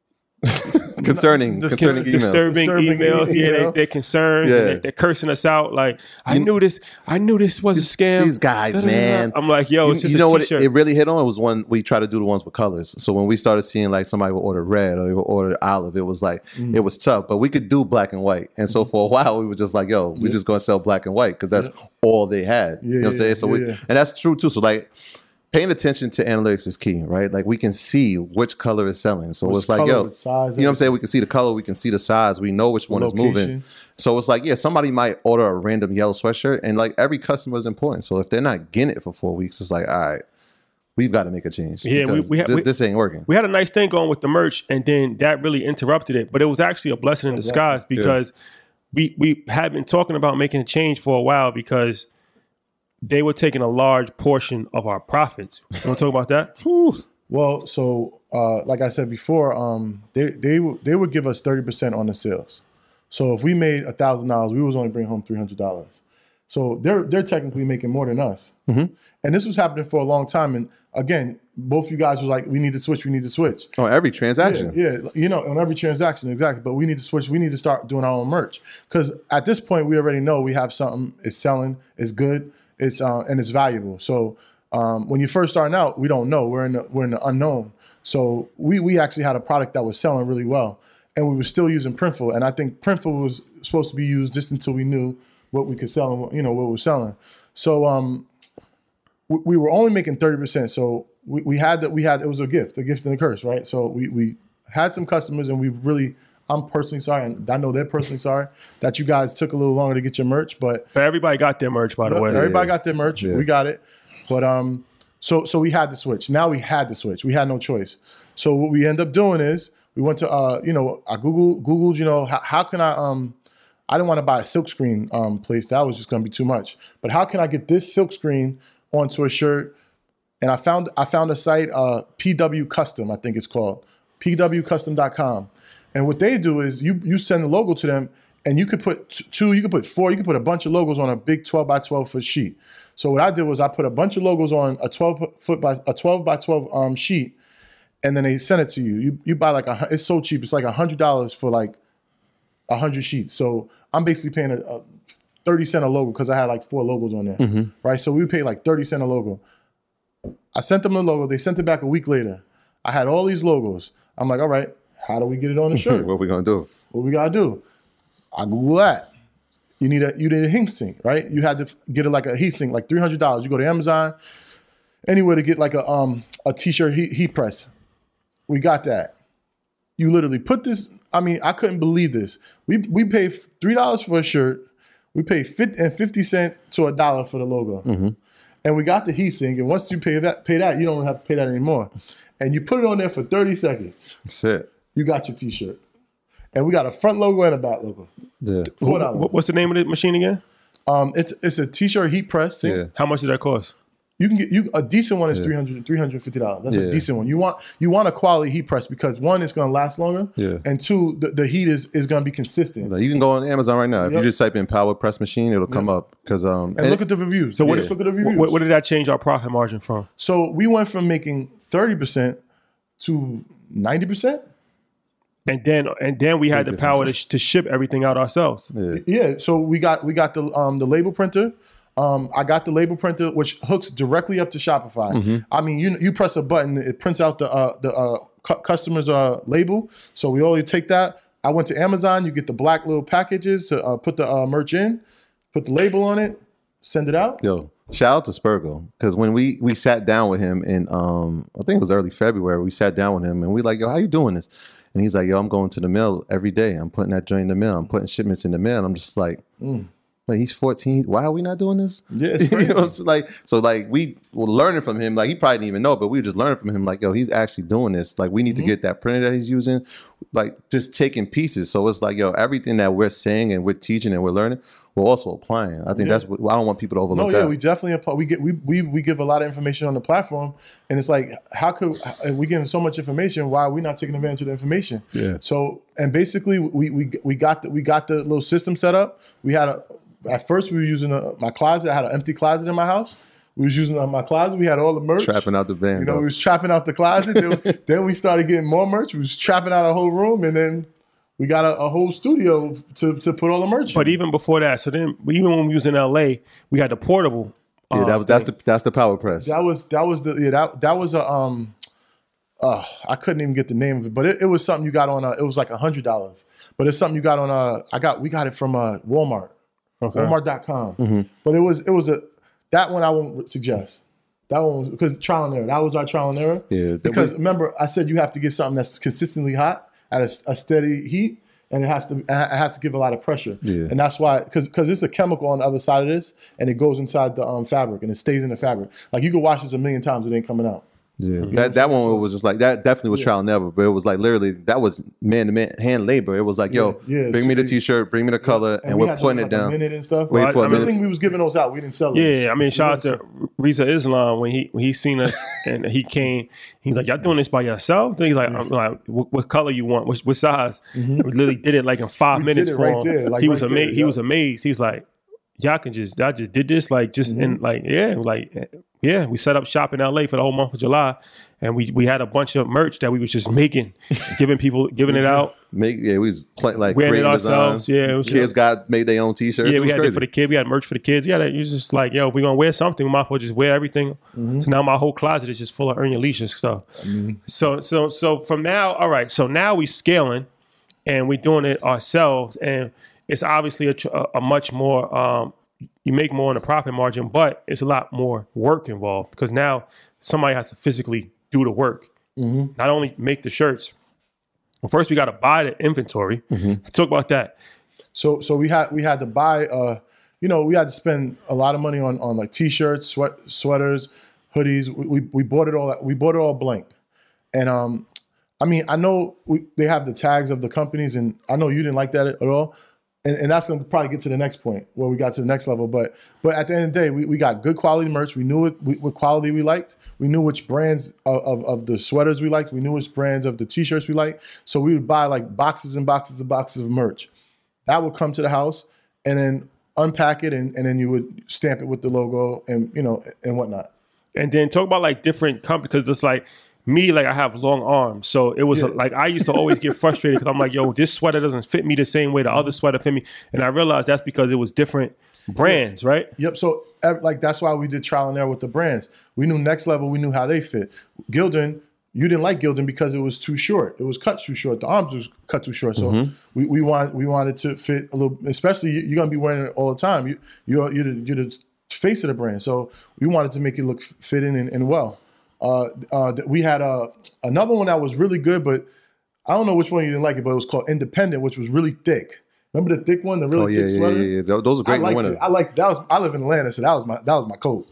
concerning, Dis- concerning dis- emails. Disturbing, disturbing emails. emails. Yeah, they, they're concerned. Yeah. They're, they're cursing us out. Like, I you, knew this. I knew this was a scam. These guys, Da-da-da. man. I'm like, yo, you, it's just you know a what t-shirt. it, it really hit on was when we tried to do the ones with colors. So when we started seeing like somebody would order red or they would order olive, it was like mm. it was tough. But we could do black and white. And so for a while we were just like, yo, we're yeah. just gonna sell black and white because that's yeah. all they had. Yeah, you know what I'm saying? So yeah, we yeah. and that's true too. So like. Paying attention to analytics is key, right? Like we can see which color is selling. So which it's like, yo, size, you know what I'm saying? We can see the color, we can see the size, we know which one location. is moving. So it's like, yeah, somebody might order a random yellow sweatshirt and like every customer is important. So if they're not getting it for four weeks, it's like, all right, we've got to make a change. Yeah, we, we, had, this, we this ain't working. We had a nice thing going with the merch and then that really interrupted it. But it was actually a blessing in disguise because yeah. we, we had been talking about making a change for a while because they were taking a large portion of our profits. You want to talk about that? Well, so uh, like I said before, um, they they they would give us thirty percent on the sales. So if we made a thousand dollars, we was only bring home three hundred dollars. So they're they're technically making more than us. Mm-hmm. And this was happening for a long time. And again, both you guys were like, we need to switch, we need to switch. On every transaction. Yeah, yeah, you know, on every transaction, exactly. But we need to switch, we need to start doing our own merch. Because at this point, we already know we have something, it's selling, it's good. It's uh, and it's valuable. So um, when you're first starting out, we don't know. We're in the, we're in the unknown. So we we actually had a product that was selling really well, and we were still using Printful. And I think Printful was supposed to be used just until we knew what we could sell and you know what we were selling. So um, we, we were only making thirty percent. So we, we had that we had it was a gift, a gift and a curse, right? So we we had some customers, and we've really I'm personally sorry, and I know they're personally sorry that you guys took a little longer to get your merch, but But everybody got their merch, by the way. everybody got their merch. Yeah. We got it, but um, so so we had to switch. Now we had to switch. We had no choice. So what we end up doing is we went to uh, you know, I Google Googled, you know, how, how can I um. I didn't want to buy a silkscreen um, place. That was just going to be too much. But how can I get this silkscreen onto a shirt? And I found I found a site, uh, P W Custom, I think it's called, P W custom dot com. And what they do is you you send the logo to them, and you could put t- two, you could put four, you could put a bunch of logos on a big twelve by twelve foot sheet. So what I did was I put a bunch of logos on a twelve foot by a twelve by twelve um, sheet, and then they send it to you. You you buy like a, it's so cheap. It's like a hundred dollars for like a hundred sheets. So I'm basically paying a, a thirty cent a logo because I had like four logos on there, Mm-hmm. right? So we paid like thirty cent a logo. I sent them the logo. They sent it back a week later. I had all these logos. I'm like, all right, how do we get it on the shirt? What we gonna do? What we gotta do? I Google that. You need a you need a heat sink, right? You had to get it like a heat sink, like three hundred dollars. You go to Amazon, anywhere to get like a um a t-shirt heat, heat press. We got that. You literally put this. I mean, I couldn't believe this. We we pay three dollars for a shirt. We pay fifty and fifty cents to a dollar for the logo, Mm-hmm. and we got the heat sink. And once you pay that, pay that, you don't have to pay that anymore. And you put it on there for thirty seconds. That's it. You got your t-shirt, and we got a front logo and a back logo. Yeah. Four dollars. What- What's the name of the machine again? Um, it's it's a t-shirt heat press. sink. Yeah. How much did that cost? You can get you a decent one is three hundred three hundred fifty dollars. That's Yeah. a decent one. You want you want a quality heat press because one, it's going to last longer, Yeah. and two, the, the heat is is going to be consistent. Like, you can go on Amazon right now. If Yep. you just type in power press machine, it'll come up. Because um, And look at the reviews. So what, Just look at the reviews. what, what did that change our profit margin from? So we went from making thirty percent to ninety percent. And then and then we had the Big power to, difference. sh- to ship everything out ourselves. yeah. Yeah. So we got we got the um the label printer. Um, I got the label printer, which hooks directly up to Shopify. Mm-hmm. I mean, you you press a button, it prints out the uh, the uh, cu- customer's uh, label. So we already take that. I went to Amazon. You get the black little packages to uh, put the uh, merch in, put the label on it, send it out. Yo, shout out to Spurgo. Because when we we sat down with him in um I think it was early February, we sat down with him and we like, yo, how you doing this? And he's like, yo, I'm going to the mail every day. I'm putting that joint in the mail. I'm putting shipments in the mail. I'm just like, wait, he's fourteen. Why are we not doing this? Yeah, it's You know, crazy. it's like so like we were learning from him. Like he probably didn't even know, but we were just learning from him. Like, yo, he's actually doing this. Like we need to get that printer that he's using, like just taking pieces. So it's like, yo, everything that we're saying and we're teaching and we're learning, we're also applying. I think that's what I don't want people to overlook No, yeah, that. we definitely apply- we get we, we we give a lot of information on the platform, and it's like, how could we giving so much information? Why are we not taking advantage of the information? Yeah. So and basically we we we got the, we got the little system set up. We had a at first we were using a, my closet. I had an empty closet in my house. We was using uh, my closet. We had all the merch. Trapping out the van. You know, though. we was trapping out the closet. then, then we started getting more merch. We was trapping out a whole room, and then we got a, a whole studio to, to put all the merch. But in. even before that, so then even when we was in L A, we had the portable. yeah, that was that's the that's the power press. That was that was the yeah that that was a um uh I couldn't even get the name of it, but it, it was something you got on uh it was like a hundred dollars. But it's something you got on uh I got we got it from uh Walmart. Okay. Walmart dot com. But it was it was a that one I won't suggest. That one because trial and error. That was our trial and error. Yeah, that Because was- remember I said you have to get something that's consistently hot at a, a steady heat. And it has to it has to give a lot of pressure, Yeah. and that's why because because it's a chemical on the other side of this, and it goes inside the um, fabric and it stays in the fabric. Like you could wash this a million times, it ain't coming out. Yeah, that that one was just like that. Definitely was trial and error, but it was like literally that was man to man hand labor. It was like, yo, Yeah, yeah. bring me the t-shirt, bring me the color, and, we we're had to putting do, it like, a down. minute and stuff. Wait Well, for I- a I minute. Everything we was giving those out, we didn't sell it. Yeah, I mean, shout out to Reza Islam when he when he seen us and he came. He's like, "Y'all doing this by yourself?" Then he's like, "I'm like, what, what color you want? What, what size?" We literally did it like in five We did minutes it for right him. there, like he was right amazed. there, He yeah. was amazed. He's like, "Y'all can just, y'all just did this like just in like yeah, like yeah." We set up shop in L A for the whole month of July, and we we had a bunch of merch that we was just making, giving people, giving it out. Make yeah, we was play, like Wearing it creating ourselves. designs. Yeah, it was kids just- got made their own t-shirts. Yeah, it we was had crazy. it for the kids. We had merch for the kids. Yeah, you just like, yo, if we're gonna wear something, we might as well just wear everything. So now my whole closet is just full of Earn Your Leash stuff. So so so from now, all right. So now we scaling, and we're doing it ourselves, and it's obviously a, tr- a, a much more. Um, you make more in the profit margin, but it's a lot more work involved because now somebody has to physically do the work. Not only make the shirts, Well, first we got to buy the inventory. Mm-hmm. Talk about that. So so we had we had to buy. Uh, you know, we had to spend a lot of money on on like t-shirts, sweat sweaters, hoodies. We we, we bought it all. We bought it all blank, and um. I mean, I know we, they have the tags of the companies, and I know you didn't like that at all. And, and that's going to probably get to the next point where we got to the next level. But but at the end of the day, we, we got good quality merch. We knew it, we, what quality we liked. We knew which brands of, of, of the sweaters we liked. We knew which brands of the T-shirts we liked. So we would buy like boxes and boxes and boxes of merch. That would come to the house and then unpack it, and, and then you would stamp it with the logo and, you know, and whatnot. And then talk about like different companies, because it's like, me, like I have long arms, so it was Yeah. like I used to always get frustrated because I'm like, yo, this sweater doesn't fit me the same way the other sweater fit me, and I realized that's because it was different brands, right? Yep. So ev- like that's why we did trial and error with the brands. We knew Next Level, we knew how they fit. Gildan, you didn't like Gildan because it was too short. It was cut too short. The arms was cut too short. So mm-hmm. we we want we wanted to fit a little. Especially you're gonna be wearing it all the time. You you're you're the, you're the face of the brand. So we wanted to make it look fitting and, and well. Uh, uh, we had uh, another one that was really good, but I don't know which one you didn't like it, but it was called Independent, which was really thick. Remember the thick one, the really oh, yeah, thick yeah, sweater? Yeah, yeah, those are great. I liked it. I liked that. Was I live in Atlanta, so that was my that was my coat.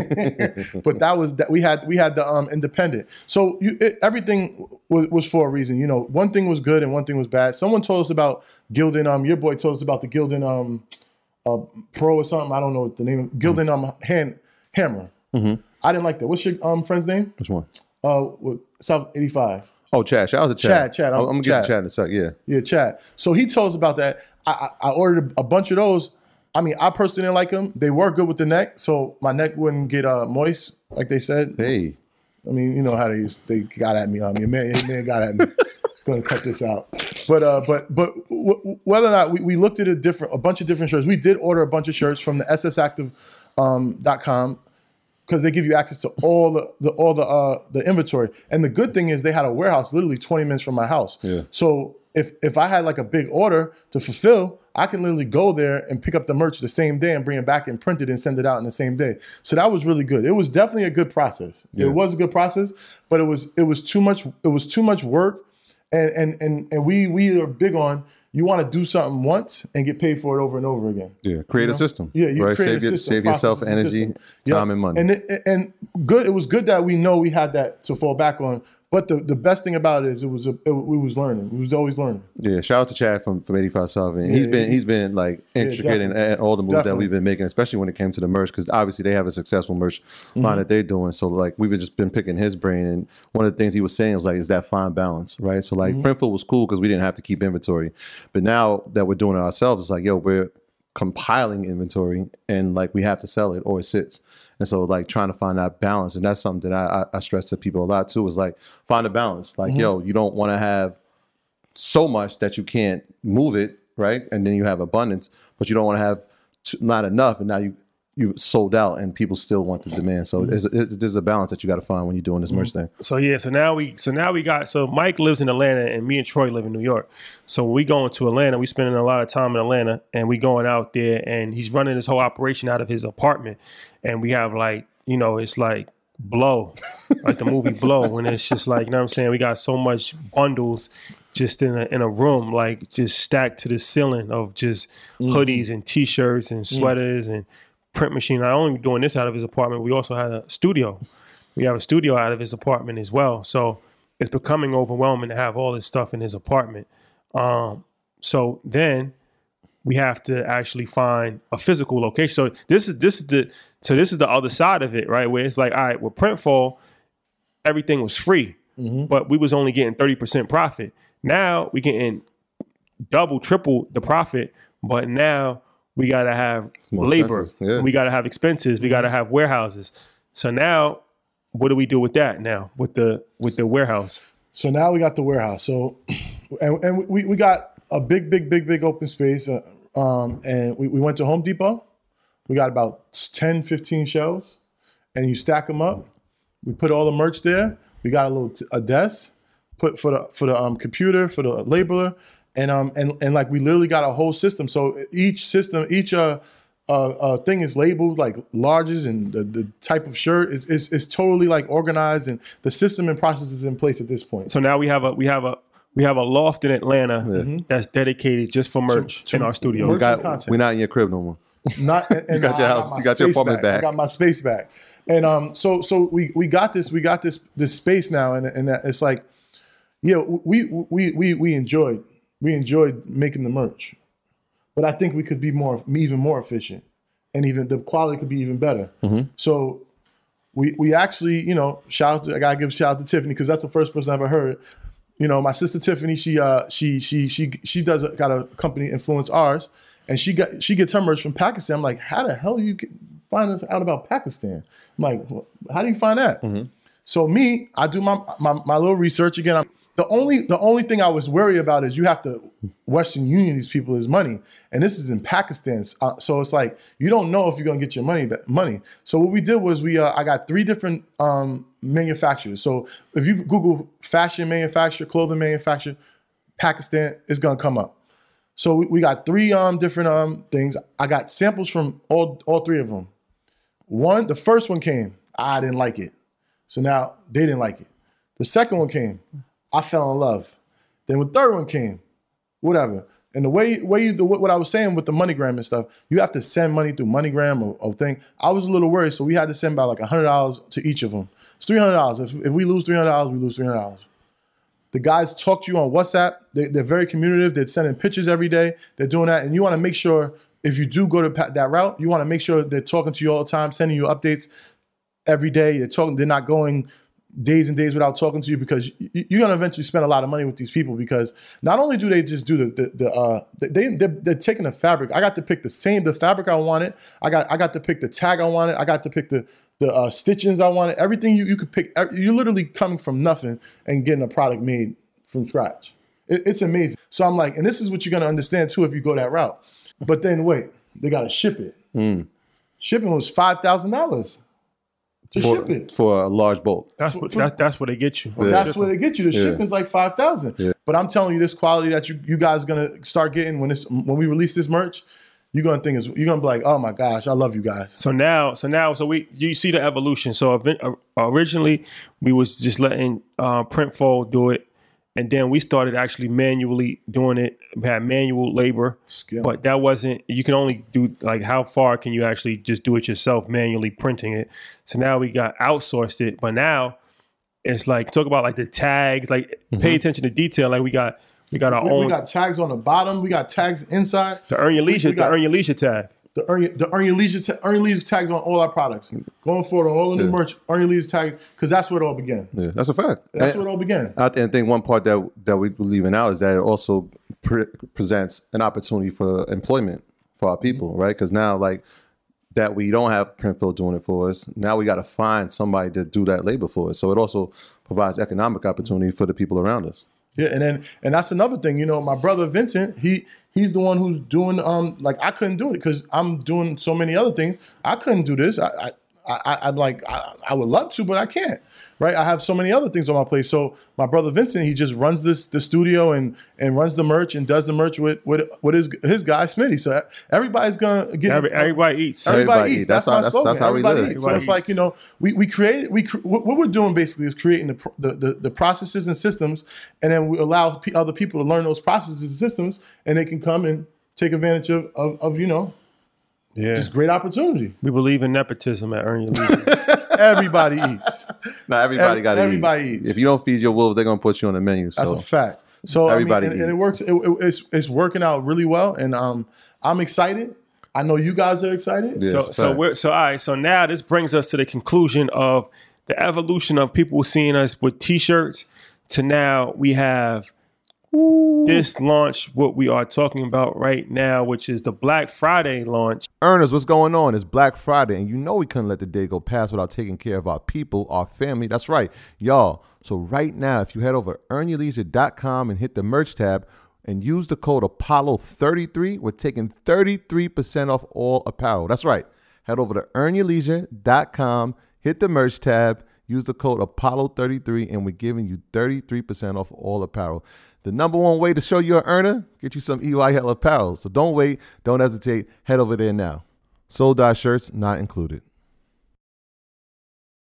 But that was that we had we had the um, Independent. So you, it, everything was, was for a reason. You know, one thing was good and one thing was bad. Someone told us about Gildan. Um, your boy told us about the Gildan um, uh, Pro or something. I don't know what the name. Of, Gildan um hand hammer. Mm-hmm. I didn't like that. What's your um friend's name? Which one? Uh, South eighty-five. Oh, Chad. Shout out to Chad. Chad, Chad. I'm, I'm, I'm gonna Chad. get to Chad in a sec. Yeah. Yeah, Chad. So he told us about that. I, I, I ordered a bunch of those. I mean, I personally didn't like them. They were good with the neck, so my neck wouldn't get uh, moist, like they said. Hey. I mean, you know how they they got at me. Um, your man, your man got at me. Going to cut this out. But uh, but but w- whether or not we, we looked at a different a bunch of different shirts. We did order a bunch of shirts from the S S active dot com. Um, because they give you access to all the, the all the uh, the inventory. And the good thing is they had a warehouse literally twenty minutes from my house. Yeah. So if if I had like a big order to fulfill, I can literally go there and pick up the merch the same day and bring it back and print it and send it out in the same day. So that was really good. It was definitely a good process. Yeah. It was a good process, but it was it was too much it was too much work. And and and and we we are big on you want to do something once and get paid for it over and over again. Yeah, create you know? a system. Yeah, you right? create save a your, system. Save yourself energy, time, yep. and money. And it, and good. It was good that we know we had that to fall back on. But the, the best thing about it is it was a, it, we was learning. We was always learning. Yeah, shout out to Chad from, from eighty-five South. And yeah, he's been yeah. he's been like intricate yeah, in, in all the moves definitely. that we've been making, especially when it came to the merch, because obviously they have a successful merch line mm-hmm. that they're doing. So like we've just been picking his brain, and one of the things he was saying was like, is that fine balance, right? So like mm-hmm. Printful was cool because we didn't have to keep inventory, but now that we're doing it ourselves, it's like, yo, we're compiling inventory and like we have to sell it or it sits. And so like trying to find that balance. And that's something that I, I, I stress to people a lot too, is like find a balance. Like, mm-hmm. yo, you don't want to have so much that you can't move it, right? And then you have abundance, but you don't want to have t- not enough. And now you, you sold out and people still want the demand. So mm-hmm. it's, it's, there's a balance that you got to find when you're doing this mm-hmm. merch thing. So yeah, so now we so now we got so Mike lives in Atlanta and me and Troy live in New York. So when we going to Atlanta, we spending a lot of time in Atlanta and we going out there and he's running this whole operation out of his apartment. And we have like, you know, it's like Blow, like the movie Blow, when it's just like, you know what I'm saying? We got so much bundles just in a in a room, like just stacked to the ceiling of just mm-hmm. hoodies and t-shirts and sweaters mm-hmm. and print machine. Not only doing this out of his apartment, we also had a studio. We have a studio out of his apartment as well. So it's becoming overwhelming to have all this stuff in his apartment. Um, so then we have to actually find a physical location. So this is this is the so this is the other side of it, right? Where it's like, all right, with Printful, everything was free, mm-hmm. but we was only getting thirty percent profit. Now we getting double, triple the profit, but now we got to have labor. Yeah. We got to have expenses. We got to have warehouses. So now what do we do with that now with the with the warehouse? So now we got the warehouse. So and, and we, we got a big, big, big, big open space. Uh, um, and we, we went to Home Depot. We got about ten, fifteen shelves. And you stack them up. We put all the merch there. We got a little t- a desk put for the for the um, computer, for the labeler. And um and and like we literally got a whole system. So each system, each uh uh, uh thing is labeled like larges, and the, the type of shirt is is is totally like organized, and the system and process is in place at this point. So now we have a we have a We have a loft in Atlanta Yeah. that's dedicated just for merch To- in our studio. merch We got, content. we're not in your crib no more. Not and, and got your I house- my you got your space apartment back. I got my space back, and um, so so we we got this we got this this space now, and and it's like, yeah, we we we we enjoyed we enjoyed making the merch, but I think we could be more even more efficient, and even the quality could be even better. Mm-hmm. So we we actually, you know, shout out to, I gotta give a shout out to Tiffany because that's the first person I ever heard. You know, my sister Tiffany, she uh she she she she does a, got a company influence ours. And she got she gets her merch from Pakistan. I'm like, how the hell you get, find this out about Pakistan? I'm like, how do you find that? Mm-hmm. So me, I do my, my my little research again. I'm, the only the only thing I was worried about is you have to Western Union these people is money, and this is in Pakistan. Uh, so it's like you don't know if you're gonna get your money back, money. So what we did was we uh, I got three different um, manufacturers. So if you Google fashion manufacturer, clothing manufacturer, Pakistan, it's gonna come up. So we, we got three um different um things. I got samples from all all three of them. One, the first one came, I didn't like it. So now they didn't like it. The second one came, I fell in love. Then the third one came, whatever. And the way way you do what I was saying with the MoneyGram and stuff, you have to send money through MoneyGram or, or thing. I was a little worried, so we had to send about like a hundred dollars to each of them. It's three hundred dollars. If if we lose three hundred dollars, we lose three hundred dollars. The guys talk to you on WhatsApp. They, they're very communicative. They're sending pictures every day. They're doing that. And you want to make sure, if you do go to that route, you want to make sure they're talking to you all the time, sending you updates every day. They're talking. They're not going days and days without talking to you because you're going to eventually spend a lot of money with these people because not only do they just do the, the, the uh, they, they're, they're taking the fabric. I got to pick the same, the fabric I wanted. I got I got to pick the tag I wanted. I got to pick the the uh, stitchings I wanted. Everything you, you could pick. You're literally coming from nothing and getting a product made from scratch. It, it's amazing. So I'm like, and this is what you're going to understand too if you go that route. But then wait, they got to ship it. Mm. Shipping was five thousand dollars to For, ship it. for a large bulk. That's what that's that's what they get you. Yeah. That's where they get you. The Yeah. shipping's like five thousand. Yeah. But I'm telling you, this quality that you you guys gonna start getting when this when we release this merch, you're gonna think is you're gonna be like, oh my gosh, I love you guys. So now, so now, so we you see the evolution. So event- uh, originally, we was just letting uh, Printful do it, and then we started actually manually doing it. We had manual labor, Skill. but that wasn't. You can only do like how far can you actually just do it yourself, manually printing it. So now we got outsourced it, but now it's like talk about like the tags, like pay attention to detail. Like we got we got our We, own we got tags on the bottom. We got tags inside. the earn your leisure, we got- the earn your leisure tag. The earn your, the earn your leisure ta- earn your leisure tags on all our products. Going forward on all the new Yeah. merch, earn your leisure tag because that's where it all began. Yeah, that's a fact. That's And where it all began. I th- I think one part that that we we're leaving out is that it also pre- presents an opportunity for employment for our people, right? Because now, like that, we don't have Printful doing it for us. Now we got to find somebody to do that labor for us. So it also provides economic opportunity for the people around us. Yeah, and then and that's another thing. You know, my brother Vincent, he he's the one who's doing um like I couldn't do it because I'm doing so many other things. I couldn't do this. I I, I I'm like I, I would love to, but I can't. Right? I have so many other things on my plate. So my brother Vincent, he just runs this the studio and and runs the merch and does the merch with with, with his his guy Smitty. So everybody's gonna get Every, everybody eats. Everybody, Everybody eats. eats. That's, That's how- my that's- slogan. that's how we Everybody live. eats. So Everybody it's like eats. you know, we we create we cr- what what we're doing basically is creating the, pr- the the the processes and systems, and then we allow pe other people to learn those processes and systems, and they can come and take advantage of of, of you know Yeah, this great opportunity. we believe in nepotism at Earn Your Leisure. Everybody eats. Now everybody Ev- got to eat. everybody eats. If you don't feed your wolves, they're gonna put you on the menu. That's So a fact. So Everybody I mean, and, eat. and it works. It, it- it's it's working out really well, and um, I'm excited. I know you guys are excited. Yeah. so it's a so fact. we're so all right. So now this brings us to the conclusion of the evolution of people seeing us with T-shirts to now we have this launch. What we are talking about right now, which is the Black Friday launch. Earners, what's going on? It's Black Friday, and you know we couldn't let the day go past without taking care of our people, our family. That's right, y'all. So right now, if you head over to earn your leisure dot com and hit the merch tab and use the code Apollo thirty-three, we're taking thirty-three percent off all apparel. That's right. Head over to earn your leisure dot com, hit the merch tab, use the code Apollo thirty-three, and we're giving you thirty-three percent off all apparel. The number one way to show you're an earner, get you some E Y L apparel. So don't wait, don't hesitate, head over there now. Sold out shirts not included.